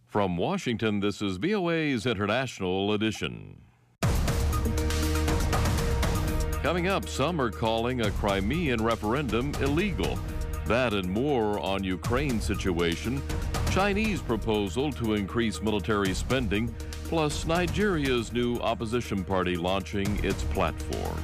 From Washington, this is VOA's International Edition. Coming up, some are calling a Crimean referendum illegal. That and more on Ukraine situation, Chinese proposal to increase military spending, plus Nigeria's new opposition party launching its platform.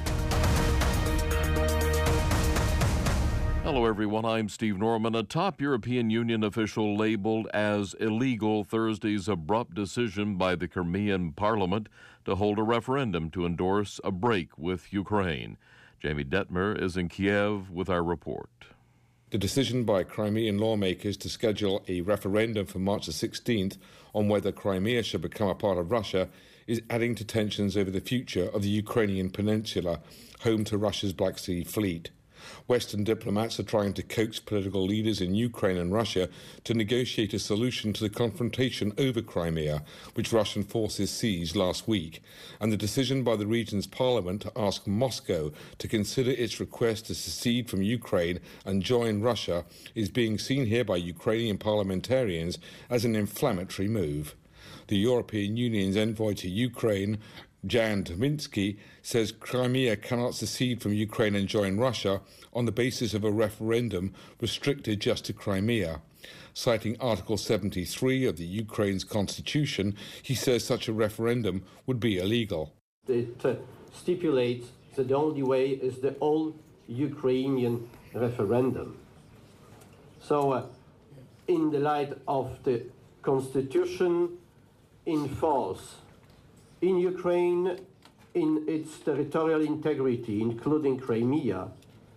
Hello, everyone. I'm Steve Norman. A top European Union official labeled as illegal Thursday's abrupt decision by the Crimean parliament to hold a referendum to endorse a break with Ukraine. Jamie Detmer is in Kiev with our report. The decision by Crimean lawmakers to schedule a referendum for March the 16th on whether Crimea should become a part of Russia is adding to tensions over the future of the Ukrainian peninsula, home to Russia's Black Sea Fleet. Western diplomats are trying to coax political leaders in Ukraine and Russia to negotiate a solution to the confrontation over Crimea, which Russian forces seized last week, and the decision by the region's parliament to ask Moscow to consider its request to secede from Ukraine and join Russia is being seen here by Ukrainian parliamentarians as an inflammatory move. The European Union's envoy to Ukraine, Jan Tominsky, says Crimea cannot secede from Ukraine and join Russia on the basis of a referendum restricted just to Crimea. Citing Article 73 of the Ukraine's constitution, he says such a referendum would be illegal. It stipulates that the only way is the all-Ukrainian referendum. So, in the light of the constitution in force in Ukraine, in its territorial integrity, including Crimea,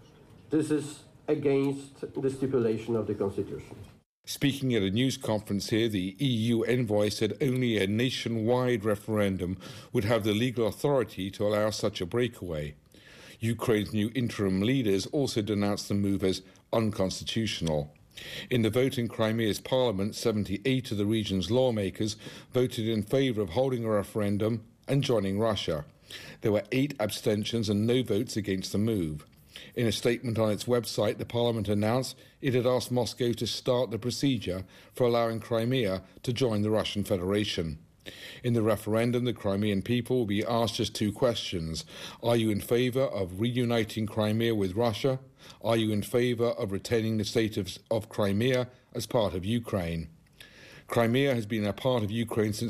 this is against the stipulation of the Constitution. Speaking at a news conference here, the EU envoy said only a nationwide referendum would have the legal authority to allow such a breakaway. Ukraine's new interim leaders also denounced the move as unconstitutional. In the vote in Crimea's parliament, 78 of the region's lawmakers voted in favour of holding a referendum and joining Russia. There were 8 abstentions and no votes against the move. In a statement on its website, the parliament announced it had asked Moscow to start the procedure for allowing Crimea to join the Russian Federation. In the referendum, the Crimean people will be asked just 2 questions. Are you in favour of reuniting Crimea with Russia? Are you in favour of retaining the state of Crimea as part of Ukraine? Crimea has been a part of Ukraine since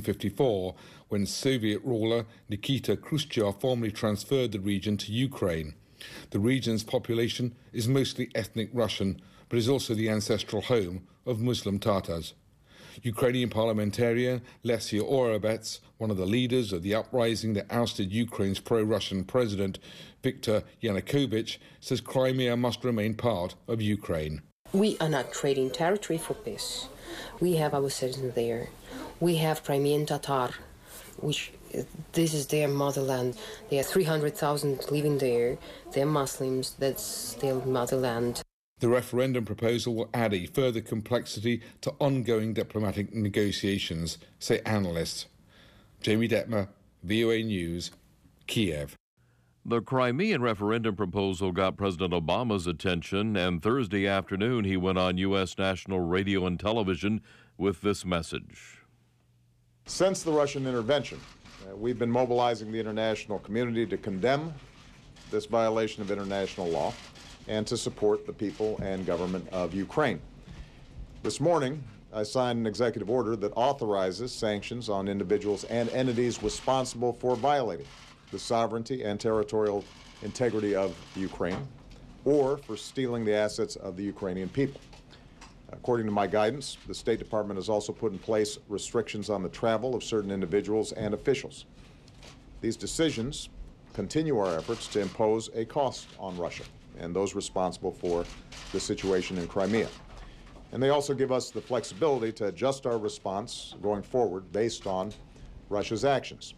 1954, when Soviet ruler Nikita Khrushchev formally transferred the region to Ukraine. The region's population is mostly ethnic Russian, but is also the ancestral home of Muslim Tatars. Ukrainian parliamentarian Lesia Orebets, one of the leaders of the uprising that ousted Ukraine's pro-Russian president Viktor Yanukovych, says Crimea must remain part of Ukraine. We are not trading territory for peace. We have our citizens there. We have Crimean Tatar, which this is their motherland. There are 300,000 living there. They're Muslims. That's their motherland. The referendum proposal will add a further complexity to ongoing diplomatic negotiations, say analysts. Jamie Detmer, VOA News, Kiev. The Crimean referendum proposal got President Obama's attention, and Thursday afternoon he went on U.S. national radio and television with this message. Since the Russian intervention, we've been mobilizing the international community to condemn this violation of international law and to support the people and government of Ukraine. This morning, I signed an executive order that authorizes sanctions on individuals and entities responsible for violating the sovereignty and territorial integrity of Ukraine or for stealing the assets of the Ukrainian people. According to my guidance, the State Department has also put in place restrictions on the travel of certain individuals and officials. These decisions continue our efforts to impose a cost on Russia and those responsible for the situation in Crimea. And they also give us the flexibility to adjust our response going forward based on Russia's actions.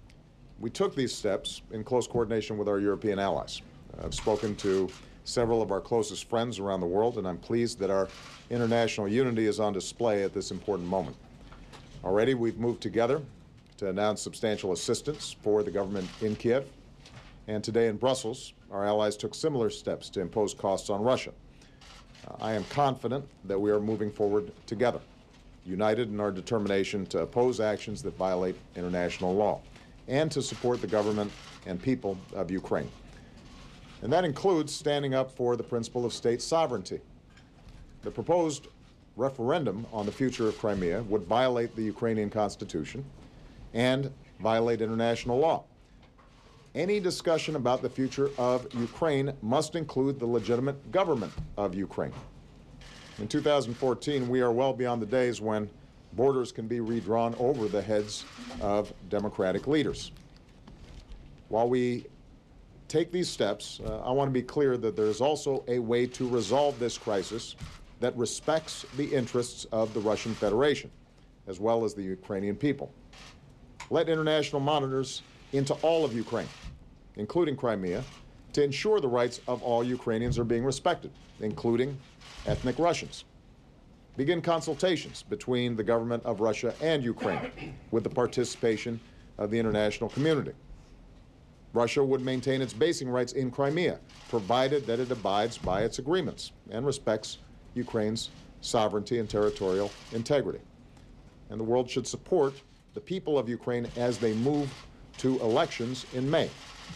We took these steps in close coordination with our European allies. I've spoken to several of our closest friends around the world, and I'm pleased that our international unity is on display at this important moment. Already we've moved together to announce substantial assistance for the government in Kiev, and today in Brussels, our allies took similar steps to impose costs on Russia. I am confident that we are moving forward together. united in our determination to oppose actions that violate international law and to support the government and people of Ukraine. And that includes standing up for the principle of state sovereignty. The proposed referendum on the future of Crimea would violate the Ukrainian Constitution and violate international law. Any discussion about the future of Ukraine must include the legitimate government of Ukraine. In 2014, we are well beyond the days when borders can be redrawn over the heads of democratic leaders. While we take these steps, I want to be clear that there is also a way to resolve this crisis that respects the interests of the Russian Federation, as well as the Ukrainian people. Let international monitors into all of Ukraine, including Crimea, to ensure the rights of all Ukrainians are being respected, including ethnic Russians. Begin consultations between the government of Russia and Ukraine with the participation of the international community. Russia would maintain its basing rights in Crimea, provided that it abides by its agreements and respects Ukraine's sovereignty and territorial integrity. And the world should support the people of Ukraine as they move to elections in May.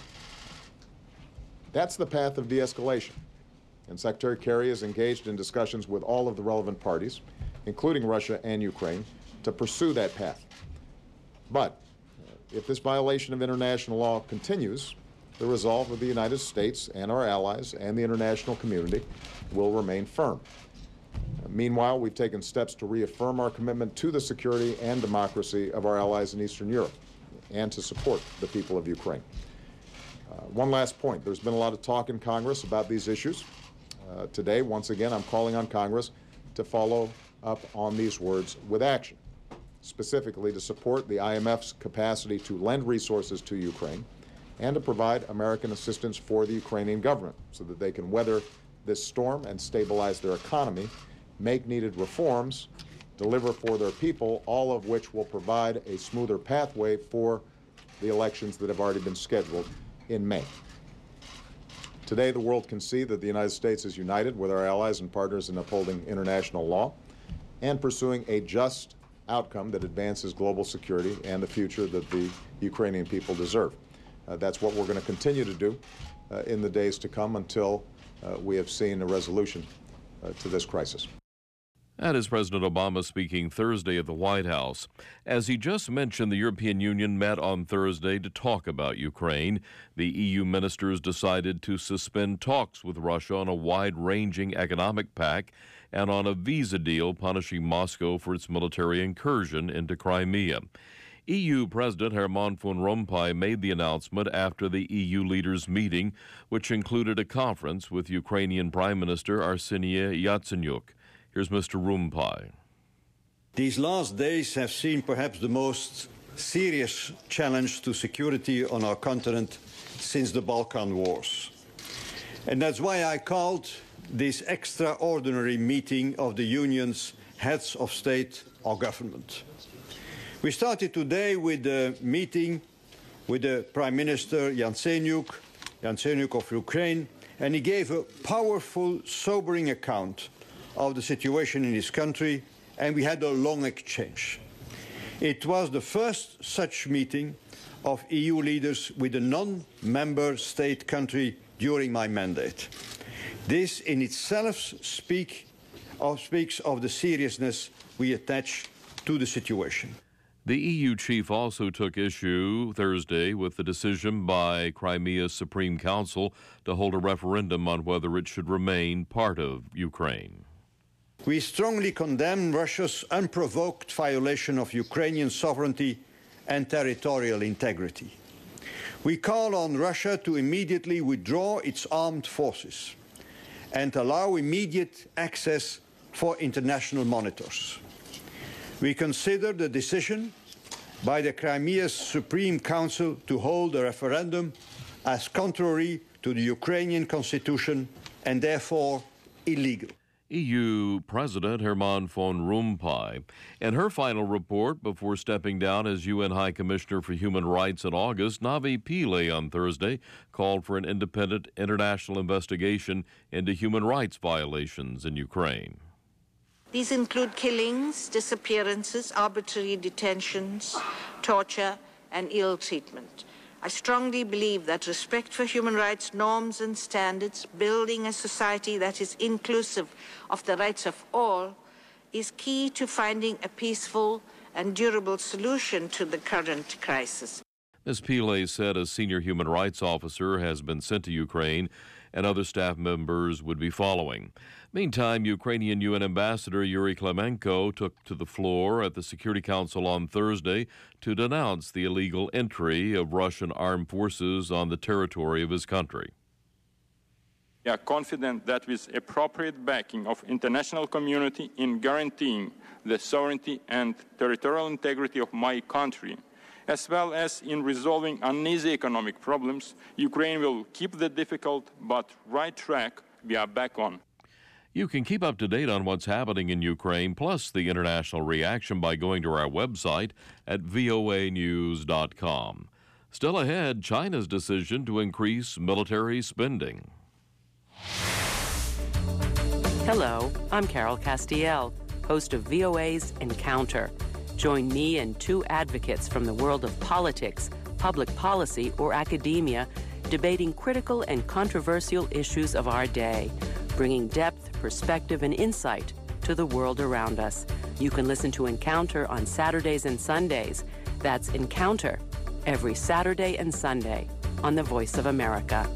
That's the path of de-escalation. And Secretary Kerry is engaged in discussions with all of the relevant parties, including Russia and Ukraine, to pursue that path. But if this violation of international law continues, the resolve of the United States and our allies and the international community will remain firm. Meanwhile, we've taken steps to reaffirm our commitment to the security and democracy of our allies in Eastern Europe and to support the people of Ukraine. One last point. There's been a lot of talk in Congress about these issues. Today, once again, I'm calling on Congress to follow up on these words with action, specifically to support the IMF's capacity to lend resources to Ukraine and to provide American assistance for the Ukrainian government so that they can weather this storm and stabilize their economy, make needed reforms, deliver for their people, all of which will provide a smoother pathway for the elections that have already been scheduled in May. Today, the world can see that the United States is united with our allies and partners in upholding international law and pursuing a just outcome that advances global security and the future that the Ukrainian people deserve. That's what we're going to continue to do in the days to come until we have seen a resolution to this crisis. That is President Obama speaking Thursday at the White House. As he just mentioned, the European Union met on Thursday to talk about Ukraine. The EU ministers decided to suspend talks with Russia on a wide-ranging economic pact and on a visa deal punishing Moscow for its military incursion into Crimea. EU President Herman Van Rompuy made the announcement after the EU leaders' meeting, which included a conference with Ukrainian Prime Minister Arseniy Yatsenyuk. Here's Mr. Rompuy. These last days have seen perhaps the most serious challenge to security on our continent since the Balkan Wars. And that's why I called this extraordinary meeting of the Union's heads of state or government. We started today with a meeting with the Prime Minister Yatsenyuk of Ukraine, and he gave a powerful, sobering account of the situation in his country, and we had a long exchange. It was the first such meeting of EU leaders with a non-member state country during my mandate. This in itself speaks of the seriousness we attach to the situation. The EU chief also took issue Thursday with the decision by Crimea's Supreme Council to hold a referendum on whether it should remain part of Ukraine. We strongly condemn Russia's unprovoked violation of Ukrainian sovereignty and territorial integrity. We call on Russia to immediately withdraw its armed forces and allow immediate access for international monitors. We consider the decision by the Crimea's Supreme Council to hold a referendum as contrary to the Ukrainian constitution and therefore illegal. EU President Herman Van Rompuy. In her final report before stepping down as UN High Commissioner for Human Rights in August, Navi Pillay on Thursday called for an independent international investigation into human rights violations in Ukraine. These include killings, disappearances, arbitrary detentions, torture, and ill treatment. I strongly believe that respect for human rights norms and standards, building a society that is inclusive of the rights of all, is key to finding a peaceful and durable solution to the current crisis. Ms. Pillay said a senior human rights officer has been sent to Ukraine and other staff members would be following. Meantime, Ukrainian UN Ambassador Yuri Klemenko took to the floor at the Security Council on Thursday to denounce the illegal entry of Russian armed forces on the territory of his country. We are confident that with appropriate backing of international community in guaranteeing the sovereignty and territorial integrity of my country, as well as in resolving uneasy economic problems, Ukraine will keep the difficult but right track we are back on. You can keep up to date on what's happening in Ukraine, plus the international reaction, by going to our website at voanews.com. Still ahead, China's decision to increase military spending. Hello, I'm Carol Castiel, host of VOA's Encounter. Join me and two advocates from the world of politics, public policy, or academia, debating critical and controversial issues of our day, bringing depth, perspective, and insight to the world around us. You can listen to Encounter on Saturdays and Sundays. That's Encounter, every Saturday and Sunday on the Voice of America.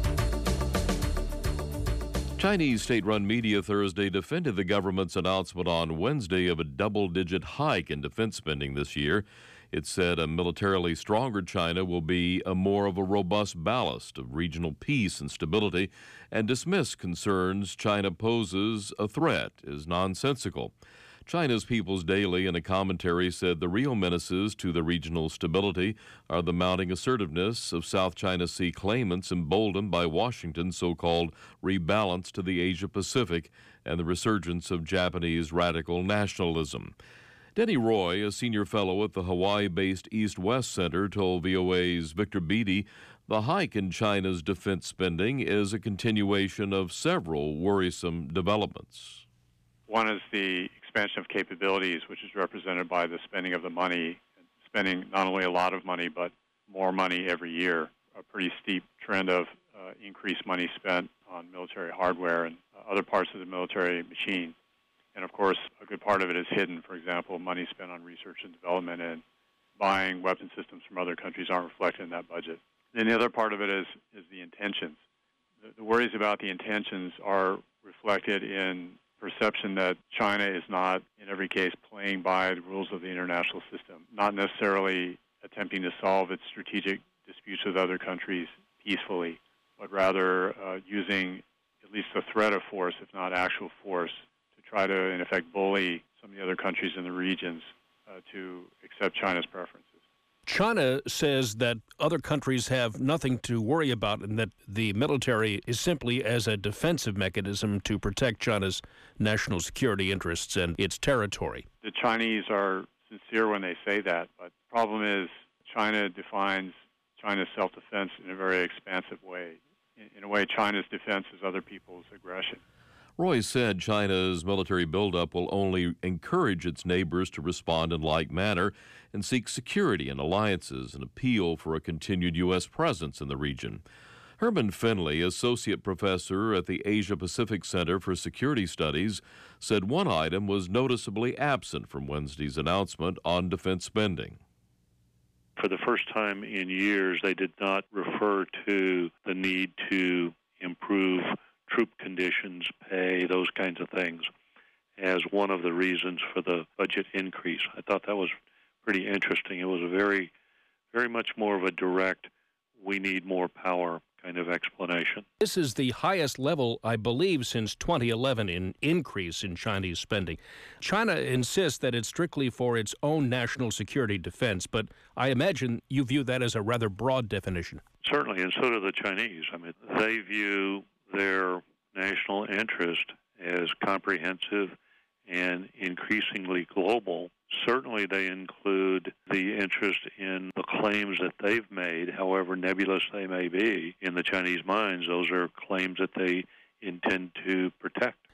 Chinese state-run media Thursday defended the government's announcement on Wednesday of a double-digit hike in defense spending this year. It said a militarily stronger China will be more of a robust ballast of regional peace and stability, and dismissed concerns China poses a threat as nonsensical. China's People's Daily, in a commentary, said the real menaces to the regional stability are the mounting assertiveness of South China Sea claimants emboldened by Washington's so-called rebalance to the Asia-Pacific and the resurgence of Japanese radical nationalism. Denny Roy, a senior fellow at the Hawaii-based East-West Center, told VOA's Victor Beatty the hike in China's defense spending is a continuation of several worrisome developments. One is the expansion of capabilities, which is represented by the spending of the money, spending not only a lot of money, but more money every year, a pretty steep trend of increased money spent on military hardware and other parts of the military machine. And, of course, a good part of it is hidden. For example, money spent on research and development and buying weapon systems from other countries aren't reflected in that budget. Then the other part of it is the intentions. The worries about the intentions are reflected in perception that China is not, in every case, playing by the rules of the international system, not necessarily attempting to solve its strategic disputes with other countries peacefully, but rather using at least the threat of force, if not actual force, to try to, in effect, bully some of the other countries in the regions to accept China's preferences. China says that other countries have nothing to worry about and that the military is simply as a defensive mechanism to protect China's national security interests and its territory. The Chinese are sincere when they say that, but the problem is China defines China's self-defense in a very expansive way. In a way, China's defense is other people's aggression. Roy said China's military buildup will only encourage its neighbors to respond in like manner and seek security and alliances and appeal for a continued U.S. presence in the region. Herman Finley, associate professor at the Asia-Pacific Center for Security Studies, said one item was noticeably absent from Wednesday's announcement on defense spending. For the first time in years, they did not refer to the need to improve troop conditions, pay, those kinds of things, as one of the reasons for the budget increase. I thought that was pretty interesting. It was a very much more of a direct, we need more power kind of explanation. This is the highest level, I believe, since 2011 in increase in Chinese spending. China insists that it's strictly for its own national security defense, but I imagine you view that as a rather broad definition. Certainly, and so do the Chinese. I mean, they view their national interest as comprehensive and increasingly global. Certainly they include the interest in the claims that they've made, however nebulous they may be in the Chinese minds. Those are claims that they intend to protect.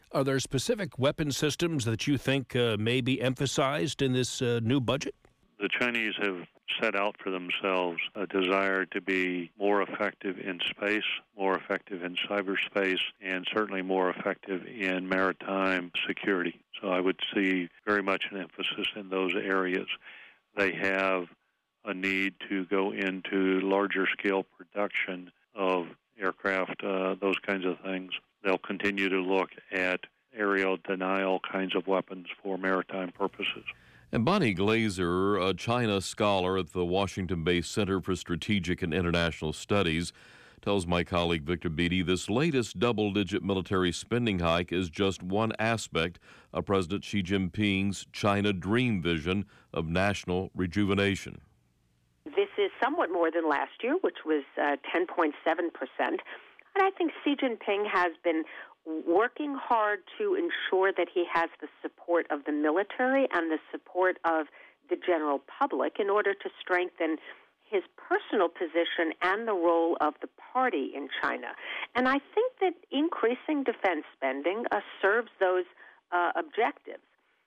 Are there specific weapon systems that you think may be emphasized in this new budget? The Chinese have set out for themselves a desire to be more effective in space, more effective in cyberspace, and certainly more effective in maritime security. So I would see very much an emphasis in those areas. They have a need to go into larger scale production of aircraft, those kinds of things. They'll continue to look at aerial denial kinds of weapons for maritime purposes. And Bonnie Glaser, a China scholar at the Washington-based Center for Strategic and International Studies, tells my colleague Victor Beattie this latest double-digit military spending hike is just one aspect of President Xi Jinping's China dream vision of national rejuvenation. This is somewhat more than last year, which was 10.7%. And I think Xi Jinping has been working hard to ensure that he has the support of the military and the support of the general public in order to strengthen his personal position and the role of the party in China. And I think that increasing defense spending serves those objectives.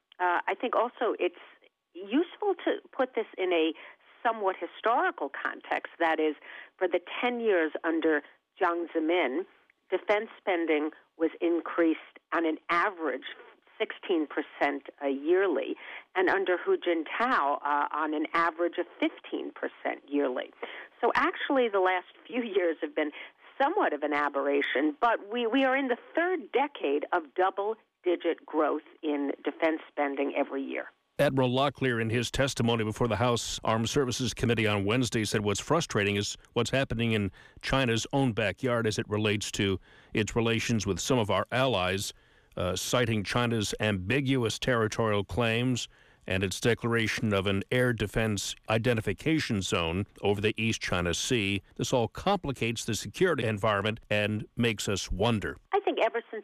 I think also it's useful to put this in a somewhat historical context. That is, for the 10 years under Jiang Zemin, defense spending was increased on an average 16% yearly, and under Hu Jintao on an average of 15% yearly. So actually the last few years have been somewhat of an aberration, but we are in the third decade of double-digit growth in defense spending every year. Admiral Locklear, in his testimony before the House Armed Services Committee on Wednesday, said what's frustrating is what's happening in China's own backyard as it relates to its relations with some of our allies, citing China's ambiguous territorial claims and its declaration of an air defense identification zone over the East China Sea. This all complicates the security environment and makes us wonder. I think ever since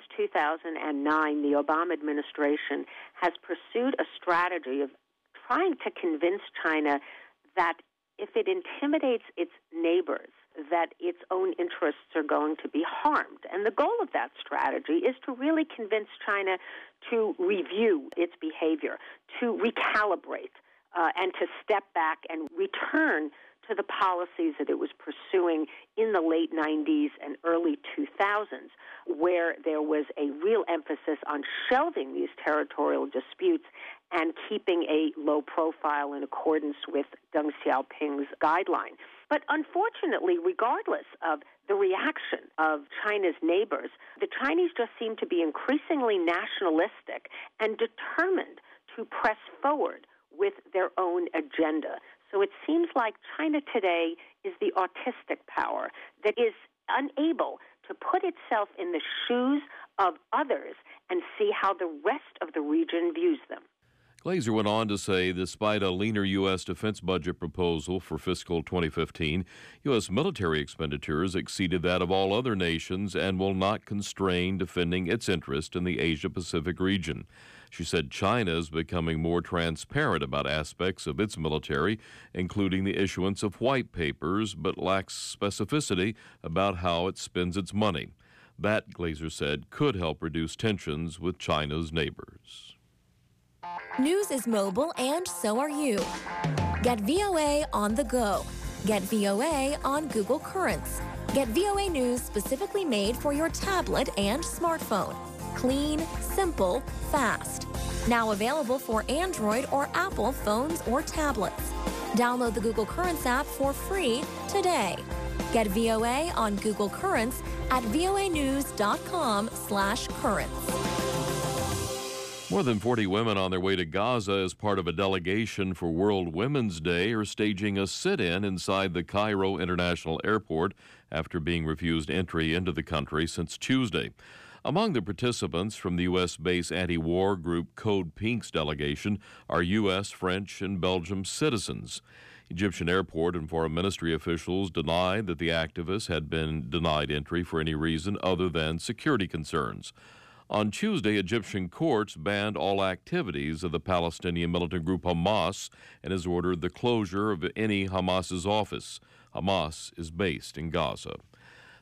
2009, the Obama administration has pursued a strategy of trying to convince China that if it intimidates its neighbors, that its own interests are going to be harmed. And the goal of that strategy is to really convince China to review its behavior, to recalibrate, and to step back and return to the policies that it was pursuing in the late 90s and early 2000s, where there was a real emphasis on shelving these territorial disputes and keeping a low profile in accordance with Deng Xiaoping's guideline. But unfortunately, regardless of the reaction of China's neighbors, the Chinese just seem to be increasingly nationalistic and determined to press forward with their own agenda. So it seems like China today is the autistic power that is unable to put itself in the shoes of others and see how the rest of the region views them. Glaser went on to say, despite a leaner U.S. defense budget proposal for fiscal 2015, U.S. military expenditures exceeded that of all other nations and will not constrain defending its interest in the Asia-Pacific region. She said China is becoming more transparent about aspects of its military, including the issuance of white papers, but lacks specificity about how it spends its money. That, Glaser said, could help reduce tensions with China's neighbors. News is mobile, and so are you. Get VOA on the go. Get VOA on Google Currents. Get VOA News specifically made for your tablet and smartphone. Clean, simple, fast. Now available for Android or Apple phones or tablets. Download the Google Currents app for free today. Get VOA on Google Currents at voanews.com/currents. More than 40 women on their way to Gaza as part of a delegation for World Women's Day are staging a sit-in inside the Cairo International Airport after being refused entry into the country since Tuesday. Among the participants from the U.S.-based anti-war group Code Pink's delegation are U.S., French, and Belgian citizens. Egyptian airport and foreign ministry officials denied that the activists had been denied entry for any reason other than security concerns. On Tuesday, Egyptian courts banned all activities of the Palestinian militant group Hamas and has ordered the closure of any Hamas's office. Hamas is based in Gaza.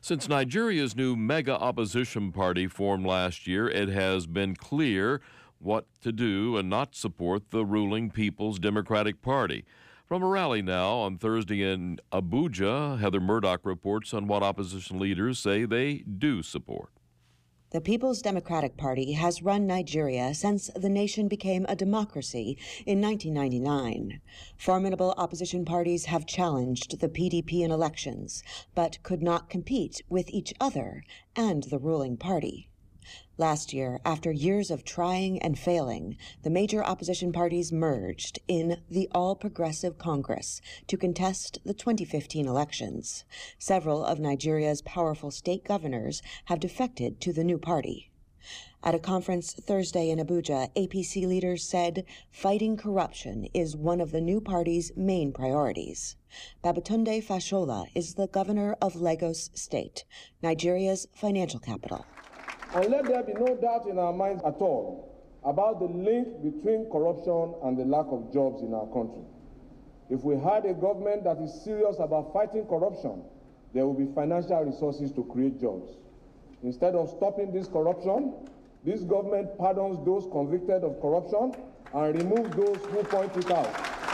Since Nigeria's new mega opposition party formed last year, it has been clear what to do and not support the ruling People's Democratic Party. From a rally now on Thursday in Abuja, Heather Murdoch reports on what opposition leaders say they do support. The People's Democratic Party has run Nigeria since the nation became a democracy in 1999. Formidable opposition parties have challenged the PDP in elections, but could not compete with each other and the ruling party. Last year, after years of trying and failing, the major opposition parties merged in the All Progressive Congress to contest the 2015 elections. Several of Nigeria's powerful state governors have defected to the new party. At a conference Thursday in Abuja, APC leaders said fighting corruption is one of the new party's main priorities. Babatunde Fashola is the governor of Lagos State, Nigeria's financial capital. And let there be no doubt in our minds at all about the link between corruption and the lack of jobs in our country. If we had a government that is serious about fighting corruption, there will be financial resources to create jobs. Instead of stopping this corruption, this government pardons those convicted of corruption and removes those who point it out.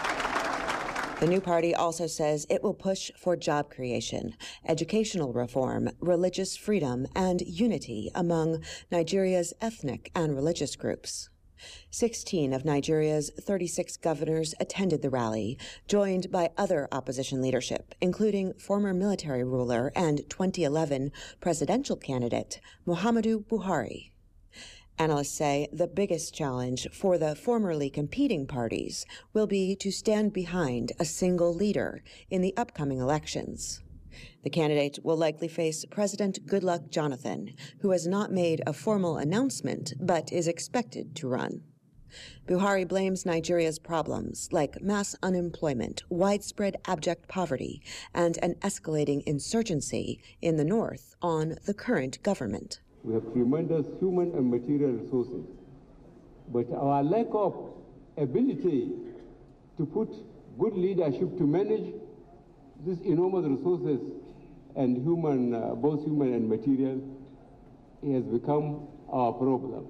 The new party also says it will push for job creation, educational reform, religious freedom, and unity among Nigeria's ethnic and religious groups. 16 of Nigeria's 36 governors attended the rally, joined by other opposition leadership, including former military ruler and 2011 presidential candidate Muhammadu Buhari. Analysts say the biggest challenge for the formerly competing parties will be to stand behind a single leader in the upcoming elections. The candidate will likely face President Goodluck Jonathan, who has not made a formal announcement but is expected to run. Buhari blames Nigeria's problems like mass unemployment, widespread abject poverty, and an escalating insurgency in the north on the current government. We have tremendous human and material resources, but our lack of ability to put good leadership to manage these enormous resources and both human and material has become our problem.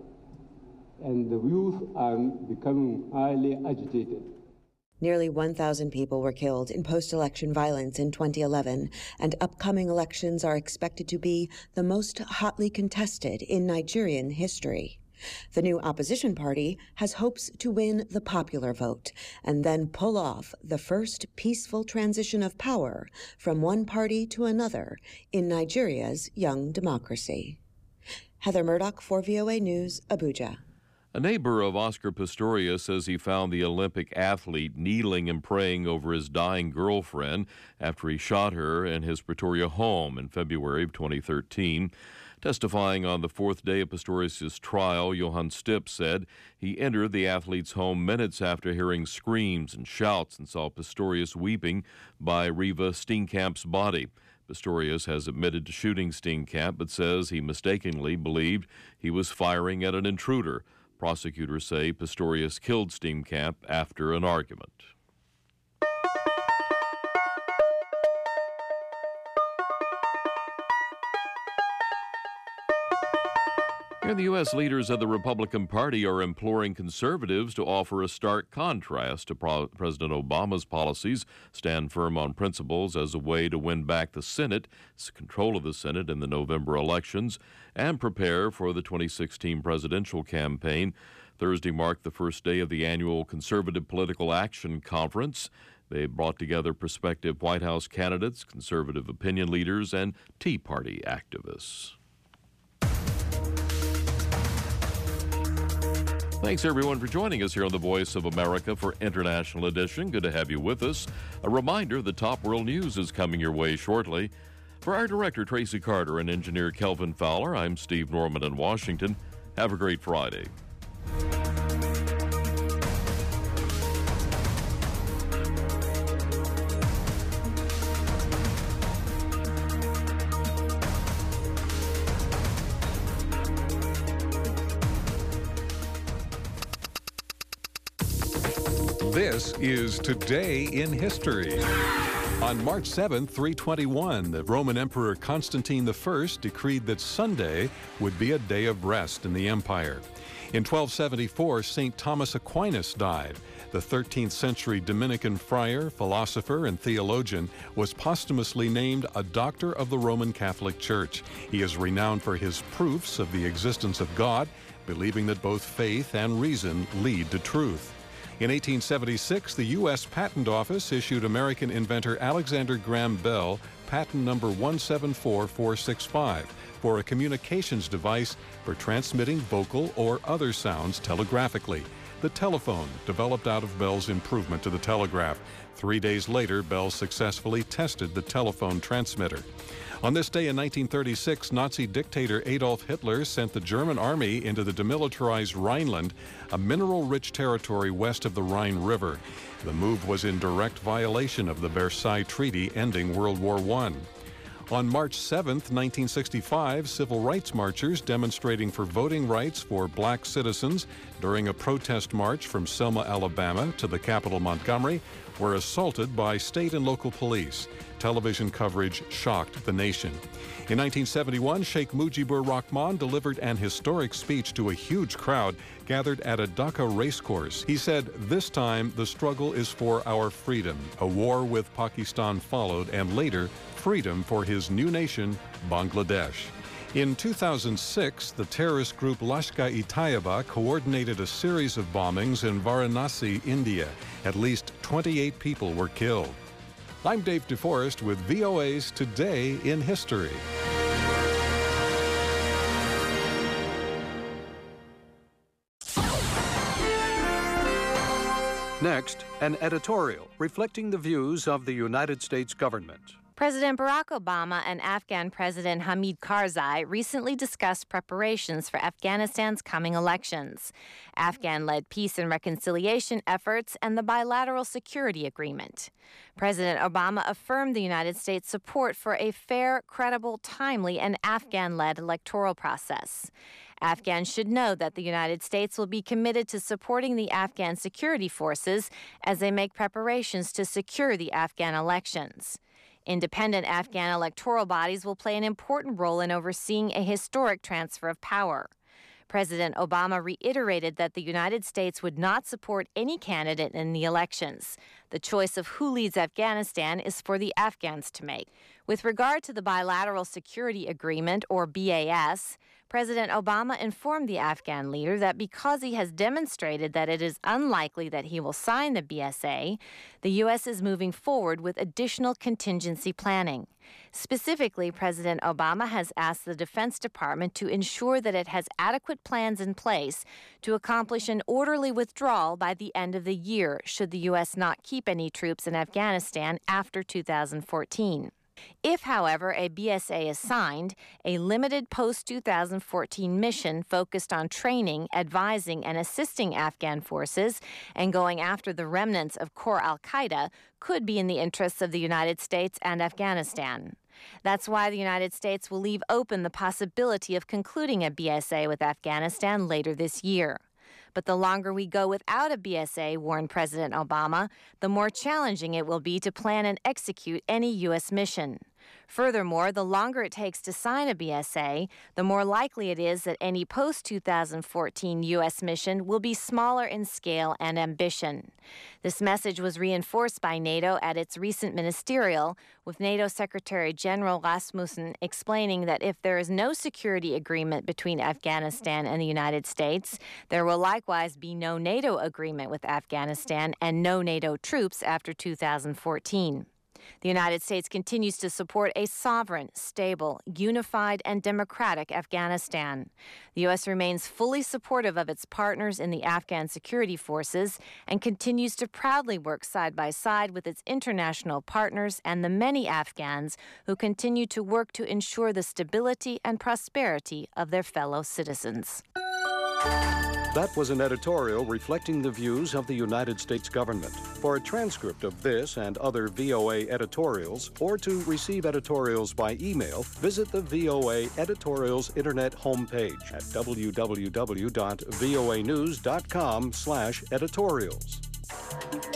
And the youth are becoming highly agitated. Nearly 1,000 people were killed in post-election violence in 2011, and upcoming elections are expected to be the most hotly contested in Nigerian history. The new opposition party has hopes to win the popular vote and then pull off the first peaceful transition of power from one party to another in Nigeria's young democracy. Heather Murdoch for VOA News, Abuja. A neighbor of Oscar Pistorius says he found the Olympic athlete kneeling and praying over his dying girlfriend after he shot her in his Pretoria home in February of 2013. Testifying on the fourth day of Pistorius' trial, Johan Stipp said he entered the athlete's home minutes after hearing screams and shouts and saw Pistorius weeping by Riva Steenkamp's body. Pistorius has admitted to shooting Steenkamp, but says he mistakenly believed he was firing at an intruder. Prosecutors say Pistorius killed Steenkamp after an argument. Here in the U.S., leaders of the Republican Party are imploring conservatives to offer a stark contrast to President Obama's policies, stand firm on principles as a way to win back the Senate, control of the Senate in the November elections, and prepare for the 2016 presidential campaign. Thursday marked the first day of the annual Conservative Political Action Conference. They brought together prospective White House candidates, conservative opinion leaders, and Tea Party activists. Thanks, everyone, for joining us here on the Voice of America for International Edition. Good to have you with us. A reminder, the top world news is coming your way shortly. For our director, Tracy Carter, and engineer Kelvin Fowler, I'm Steve Norman in Washington. Have a great Friday. This is Today in History. On March 7, 321, the Roman Emperor Constantine I decreed that Sunday would be a day of rest in the empire. In 1274, St. Thomas Aquinas died. The 13th century Dominican friar, philosopher, and theologian was posthumously named a doctor of the Roman Catholic Church. He is renowned for his proofs of the existence of God, believing that both faith and reason lead to truth. In 1876, the U.S. Patent Office issued American inventor Alexander Graham Bell patent number 174465 for a communications device for transmitting vocal or other sounds telegraphically. The telephone developed out of Bell's improvement to the telegraph. 3 days later, Bell successfully tested the telephone transmitter. On this day in 1936, Nazi dictator Adolf Hitler sent the German army into the demilitarized Rhineland, a mineral-rich territory west of the Rhine River. The move was in direct violation of the Versailles Treaty ending World War I. On March 7, 1965, civil rights marchers demonstrating for voting rights for black citizens during a protest march from Selma, Alabama to the capital Montgomery were assaulted by state and local police. Television coverage shocked the nation. In 1971, Sheikh Mujibur Rahman delivered an historic speech to a huge crowd gathered at a Dhaka racecourse. He said, "This time the struggle is for our freedom." A war with Pakistan followed, and later, freedom for his new nation, Bangladesh. In 2006, the terrorist group Lashkar-e-Taiba coordinated a series of bombings in Varanasi, India. At least 28 people were killed. I'm Dave DeForest with VOA's Today in History. Next, an editorial reflecting the views of the United States government. President Barack Obama and Afghan President Hamid Karzai recently discussed preparations for Afghanistan's coming elections, Afghan-led peace and reconciliation efforts, and the bilateral security agreement. President Obama affirmed the United States' support for a fair, credible, timely, and Afghan-led electoral process. Afghans should know that the United States will be committed to supporting the Afghan security forces as they make preparations to secure the Afghan elections. Independent Afghan electoral bodies will play an important role in overseeing a historic transfer of power. President Obama reiterated that the United States would not support any candidate in the elections. The choice of who leads Afghanistan is for the Afghans to make. With regard to the Bilateral Security Agreement, or BAS, President Obama informed the Afghan leader that because he has demonstrated that it is unlikely that he will sign the BSA, the U.S. is moving forward with additional contingency planning. Specifically, President Obama has asked the Defense Department to ensure that it has adequate plans in place to accomplish an orderly withdrawal by the end of the year, should the U.S. not keep any troops in Afghanistan after 2014. If, however, a BSA is signed, a limited post-2014 mission focused on training, advising, and assisting Afghan forces and going after the remnants of core al-Qaeda could be in the interests of the United States and Afghanistan. That's why the United States will leave open the possibility of concluding a BSA with Afghanistan later this year. But the longer we go without a BSA, warned President Obama, the more challenging it will be to plan and execute any U.S. mission. Furthermore, the longer it takes to sign a BSA, the more likely it is that any post-2014 U.S. mission will be smaller in scale and ambition. This message was reinforced by NATO at its recent ministerial, with NATO Secretary General Rasmussen explaining that if there is no security agreement between Afghanistan and the United States, there will likewise be no NATO agreement with Afghanistan and no NATO troops after 2014. The United States continues to support a sovereign, stable, unified, and democratic Afghanistan. The U.S. remains fully supportive of its partners in the Afghan security forces and continues to proudly work side by side with its international partners and the many Afghans who continue to work to ensure the stability and prosperity of their fellow citizens. That was an editorial reflecting the views of the United States government. For a transcript of this and other VOA editorials, or to receive editorials by email, visit the VOA Editorials Internet homepage at www.voanews.com/editorials.